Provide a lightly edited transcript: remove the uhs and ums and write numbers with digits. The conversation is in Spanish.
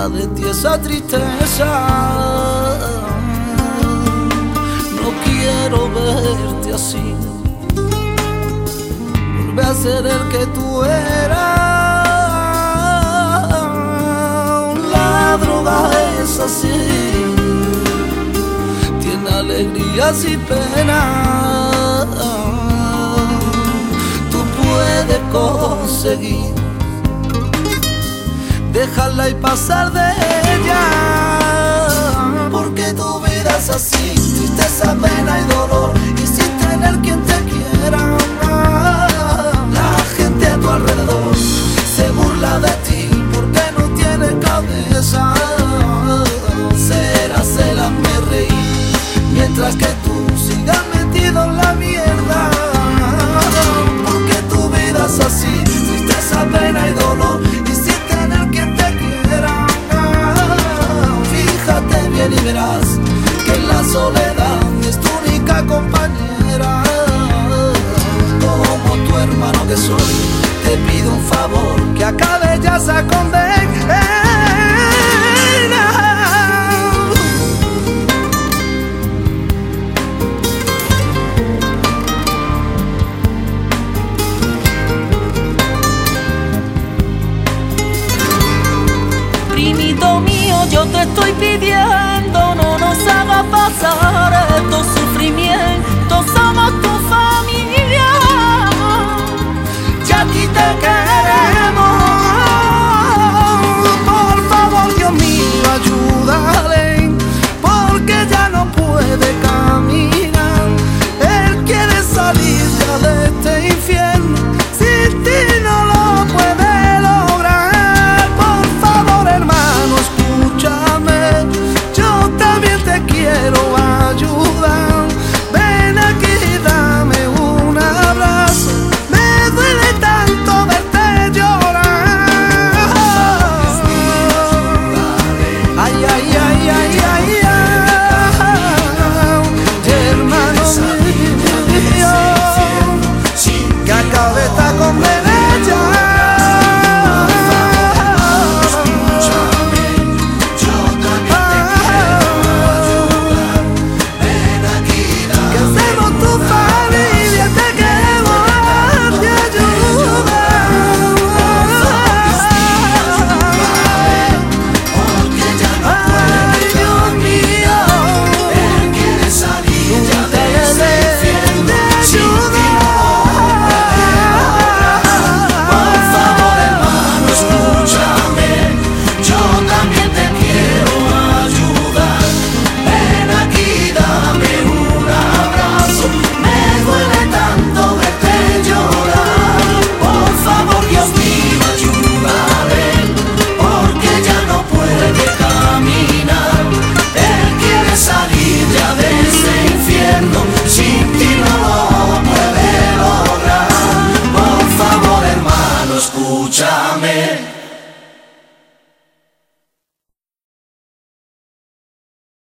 quita de ti esa tristeza. No quiero verte así. Vuelve a ser el que tú eras. La droga es así, tiene alegrías y penas. Tú puedes conseguir dejarla y pasar de ella, porque tu vida es así, tristeza, pena y dolor, y sin tener quien te quiera. La gente a tu alrededor se burla de ti porque no tiene cabeza. Serás el hazme reír mientras que tú sigas metido en la mierda, porque tu vida es así, tristeza, pena y dolor, y sin tener quien te quiera. Fíjate bien y verás que la soledad es tu única compañera. Como tu hermano que soy, te pido un favor, que acabe ya esa condena. Primito mío, yo te estoy pidiendo